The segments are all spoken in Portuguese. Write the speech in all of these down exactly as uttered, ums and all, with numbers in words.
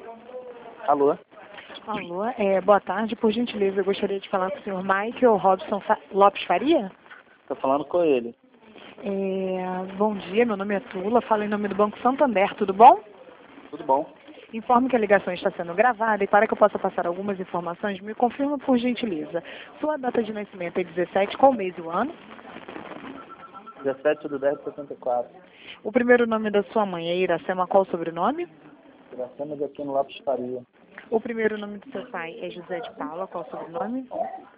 Alô? Alô, é, boa tarde, por gentileza, eu gostaria de falar com o senhor Michael Robson Fa Lopes Faria? Estou falando com ele. É, bom dia, meu nome é Tula, falo em nome do Banco Santander, tudo bom? Tudo bom? Informo que a ligação está sendo gravada e para que eu possa passar algumas informações, me confirma por gentileza. Sua data de nascimento é dezessete, qual mês e o ano? dezessete de dez de setenta e quatro. O primeiro nome da sua mãe é Iracema, qual o sobrenome? Iracema de Aquino Lopes Faria. O primeiro nome do seu pai é José de Paula, qual o sobrenome?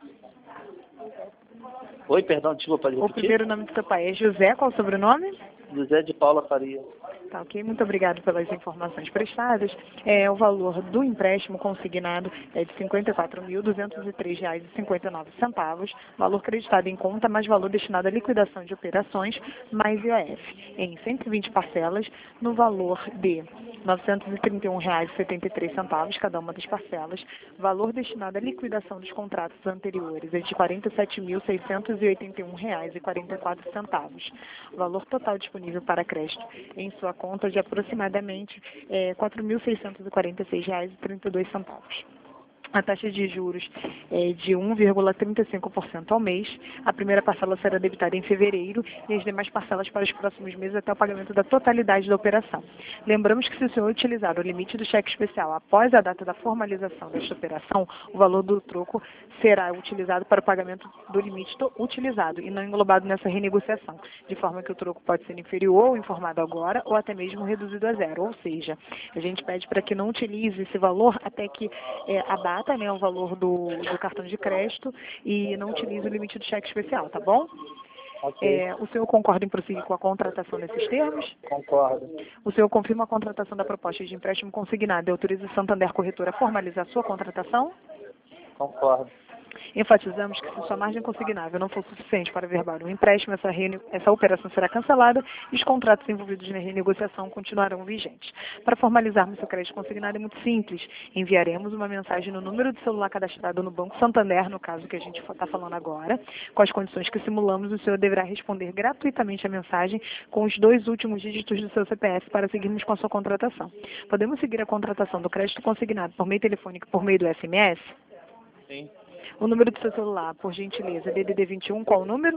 Oi, perdão, desculpa, pode O repetir? primeiro nome do seu pai é José, qual o sobrenome? José de Paula Faria. Tá, ok. Muito obrigado pelas informações prestadas. É, o valor do empréstimo consignado é de cinquenta e quatro mil, duzentos e três reais e cinquenta e nove centavos, valor creditado em conta, mais valor destinado à liquidação de operações, mais I O F, em cento e vinte parcelas, no valor de novecentos e trinta e um reais e setenta e três centavos, cada uma das parcelas, valor destinado à liquidação dos contratos anteriores é de quarenta e sete mil, seiscentos e oitenta e um reais e quarenta e quatro centavos, valor total disponível para crédito em sua conta de aproximadamente é, quatro mil seiscentos e quarenta e seis reais e trinta e dois centavos. A taxa de juros é de um vírgula trinta e cinco por cento ao mês. A primeira parcela será debitada em fevereiro e as demais parcelas para os próximos meses até o pagamento da totalidade da operação. Lembramos que se o senhor utilizar o limite do cheque especial após a data da formalização desta operação, o valor do troco será utilizado para o pagamento do limite utilizado e não englobado nessa renegociação, de forma que o troco pode ser inferior ou informado agora ou até mesmo reduzido a zero. Ou seja, a gente pede para que não utilize esse valor até que é, a data, né, o valor do, do cartão de crédito e não utilize o limite do cheque especial, tá bom? Ok. É, o senhor concorda em prosseguir com a contratação nesses termos? Concordo. O senhor confirma a contratação da proposta de empréstimo consignado e autoriza o Santander Corretora a formalizar sua contratação? Concordo. Enfatizamos que se sua margem consignável não for suficiente para verbar um empréstimo, essa, essa operação será cancelada e os contratos envolvidos na renegociação continuarão vigentes. Para formalizarmos seu crédito consignado é muito simples. Enviaremos uma mensagem no número de celular cadastrado no Banco Santander, no caso que a gente está falando agora, com as condições que simulamos, o senhor deverá responder gratuitamente a mensagem com os dois últimos dígitos do seu C P F para seguirmos com a sua contratação. Podemos seguir a contratação do crédito consignado por meio telefônico e por meio do S M S? Sim. O número do seu celular, por gentileza, D D D vinte e um, qual o número?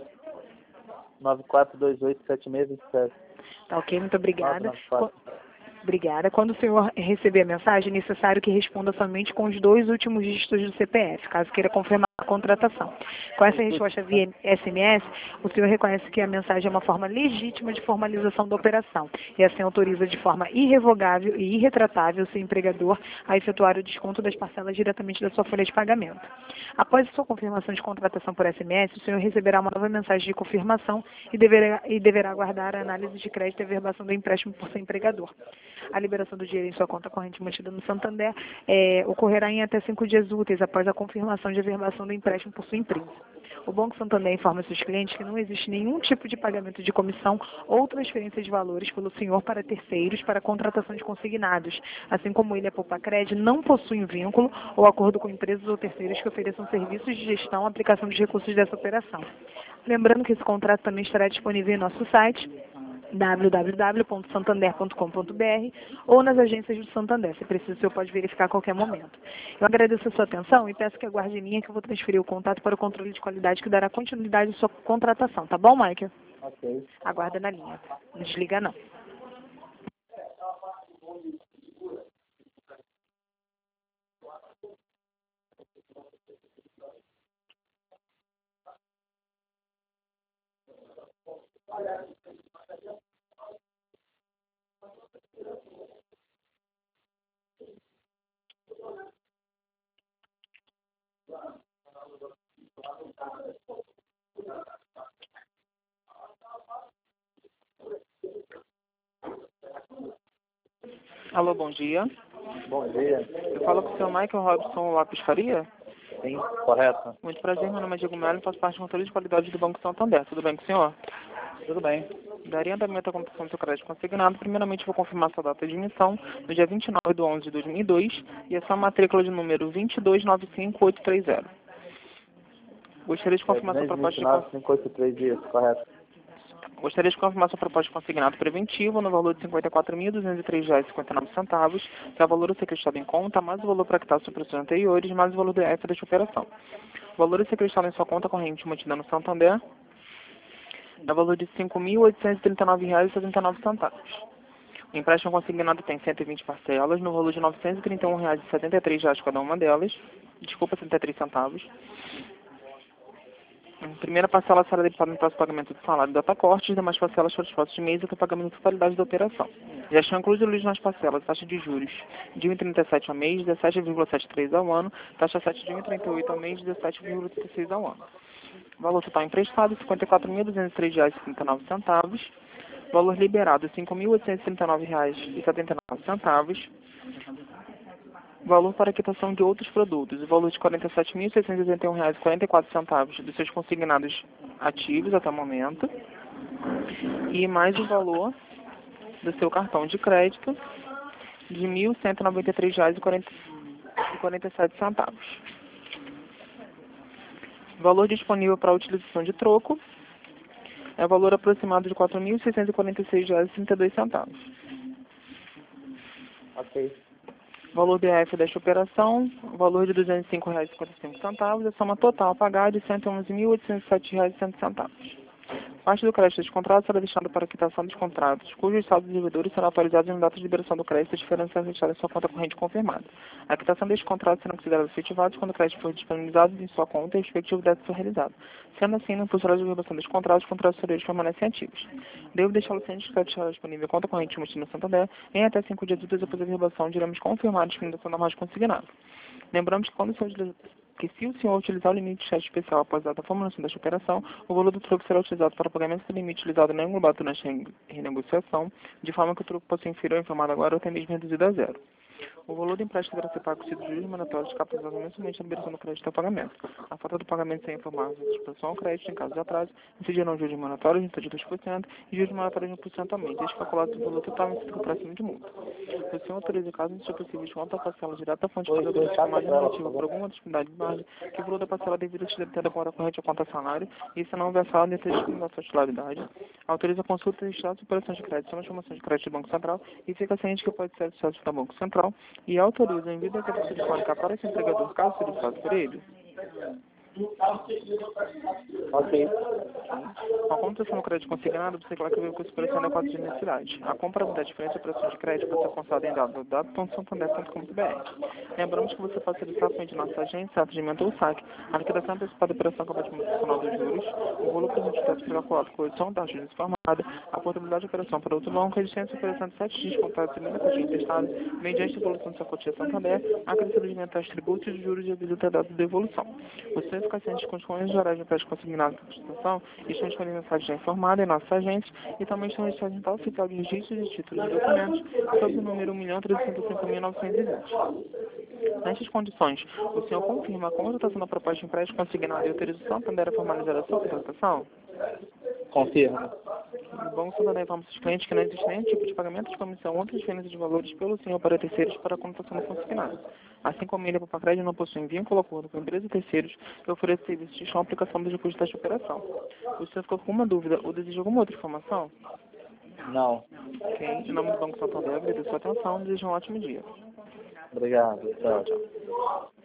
nove quatro dois oito sete seis dois sete. Tá ok, muito obrigada. nove nove quatro. Obrigada. Quando o senhor receber a mensagem, é necessário que responda somente com os dois últimos dígitos do C P F, caso queira confirmar a contratação. Com essa resposta via S M S, o senhor reconhece que a mensagem é uma forma legítima de formalização da operação e assim autoriza de forma irrevogável e irretratável o seu empregador a efetuar o desconto das parcelas diretamente da sua folha de pagamento. Após a sua confirmação de contratação por S M S, o senhor receberá uma nova mensagem de confirmação e deverá, e deverá aguardar a análise de crédito e a verbação do empréstimo por seu empregador. A liberação do dinheiro em sua conta corrente mantida no Santander é, ocorrerá em até cinco dias úteis após a confirmação de averbação do empréstimo por sua empresa. O Banco Santander informa seus clientes que não existe nenhum tipo de pagamento de comissão ou transferência de valores pelo senhor para terceiros para a contratação de consignados, assim como ele, a Poupacred, não possui um vínculo ou acordo com empresas ou terceiros que ofereçam serviços de gestão ou aplicação dos recursos dessa operação. Lembrando que esse contrato também estará disponível em nosso site, w w w ponto santander ponto com ponto b r ou nas agências do Santander. Se precisa, o senhor pode verificar a qualquer momento. Eu agradeço a sua atenção e peço que aguarde em linha que eu vou transferir o contato para o controle de qualidade que dará continuidade à sua contratação. Tá bom, Michael? Ok. Aguarda na linha. Não desliga, não. Alô, bom dia. Bom dia. Eu falo com o senhor Michael Robson Lopes Faria. Sim, correto. Muito prazer, meu nome é Diego Melo e faço parte do controle de qualidade do Banco Santander. Tudo bem com o senhor? Tudo bem. Daria andamento à contratação do seu crédito consignado. Primeiramente, vou confirmar sua data de emissão no dia vinte e nove de onze de dois mil e dois e a sua matrícula de número vinte e dois nove cinco oito três zero. Gostaria de confirmar sua proposta de... vinte e nove, cinco oito três, isso, correto. Gostaria de confirmar sua proposta de consignado preventivo no valor de cinquenta e quatro mil duzentos e três reais e cinquenta e nove centavos, que é o valor a ser acreditado em conta, mais o valor para quitar sobre os anteriores, mais o valor do I F desta operação. O valor a ser acreditado em sua conta corrente mantida no Santander é o valor de cinco mil oitocentos e trinta e nove reais e setenta e nove centavos. O empréstimo consignado tem cento e vinte parcelas, no valor de novecentos e trinta e um reais e setenta e três centavos cada uma delas. Desculpa, setenta e três centavos. A primeira parcela será debitada no próximo pagamento do salário data corte, e demais parcelas para os próximos meses até o pagamento da totalidade da operação. Já estão incluídos nas parcelas taxa de juros de um vírgula trinta e sete ao mês, dezessete vírgula setenta e três ao ano, taxa sete de um vírgula trinta e oito ao mês, dezessete vírgula trinta e seis ao ano. Valor total emprestado, cinquenta e quatro mil duzentos e três reais e trinta e nove centavos. Valor liberado, cinco mil oitocentos e trinta e nove reais e setenta e nove centavos. Valor para quitação de outros produtos, o valor de quarenta e sete mil seiscentos e oitenta e um reais e quarenta e quatro centavos dos seus consignados ativos até o momento. E mais o valor do seu cartão de crédito de mil cento e noventa e três reais e quarenta e sete centavos. Valor disponível para utilização de troco é o valor aproximado de quatro mil seiscentos e quarenta e seis reais e trinta e dois centavos. Ok. Valor do I F desta operação, valor de duzentos e cinco reais e cinquenta e cinco centavos, a soma total a pagar de cento e onze mil oitocentos e sete reais e cem centavos. Parte do crédito deste contrato será destinada para a quitação dos contratos, cujos saldos dos devedores serão atualizados em data de liberação do crédito, diferença registrada em sua conta corrente confirmada. A quitação deste contrato será considerada efetivada quando o crédito for disponibilizado em sua conta e o respectivo débito for realizado. Sendo assim, no processo de liberação dos contratos, os contratos anteriores permanecem ativos. Devo deixar o ciente de crédito estará disponível em conta corrente no Santander em até cinco dias úteis após a verbação, diremos confirmar a disponibilização da margem consignada. Lembramos que quando o senhor que se o senhor utilizar o limite de chat especial após a data da formulação desta operação, o valor do troco será utilizado para o pagamento do limite utilizado não englobado durante a renegociação, de forma que o troco possa ser inferior ao informado agora ou até mesmo reduzido a zero. O valor do empréstimo deverá ser pago se os juros mandatórios capitalizados mensalmente na liberação do crédito ao pagamento. A falta do pagamento sem informar a disposição ao crédito em caso de atraso, incidirão juros mandatórios de dois por cento e juros mandatórios de um por cento ao mês, desde calculado o valor total em o próximo de multa. O senhor autoriza o caso de ser possível desconto a parcela direta à fonte de pagador de margem negativa por alguma disponibilidade de margem, que o valor da parcela devida se debitada com hora corrente à conta salário, e se não versado dentro da disponibilidade da titularidade. Autoriza a consulta de estados de operações de crédito, são informações de crédito do Banco Central, e fica ciente que pode ser acesso ao Banco Central, e autoriza o envio da carta telefônica para esse empregador, caso solicitado por ele. Ok. A computação no crédito consignado, você coloca o custo por adequado de necessidade. A compra da diferença de operações de crédito pode ser consultada em w w w ponto santander ponto com ponto b r. Lembramos que você pode solicitar a de nossa agência, atendimento ou saque. A liquidação antecipada da operação com a adicional dos juros, o valor presente deve ser calculado com edição da juros informada, a portabilidade de operação para outro banco, a existência de operação de sete dias contados em quantia emprestada, mediante a evolução de sua quantia Santander, a crescimento de mentais tributos e juros de aviso até a data de devolução. Você fica ciente com os condições gerais de empréstimo consignado da Constituição estão disponíveis na site já informada em nossos agentes e também estão registrados em tal oficial de registro de títulos e documentos sob o número um milhão trezentos e cinco mil novecentos e vinte. Nestas condições, o senhor confirma a contratação da proposta de empréstimo consignado e autorização Santander a formalizar a sua contratação? Confirmo. O Banco Santander informa aos clientes que não existe nenhum tipo de pagamento de comissão ou transferência de valores pelo senhor para terceiros para a contratação do consignado. Assim como ele, para crédito, não possui vínculo ou acordo com empresas e terceiros que oferecem serviços de aplicação dos recursos desta operação. O senhor ficou com alguma dúvida ou deseja alguma outra informação? Não. Ok. Em nome do Banco Santander, agradeço a sua atenção e desejo um ótimo dia. Obrigado. Tchau. Tchau.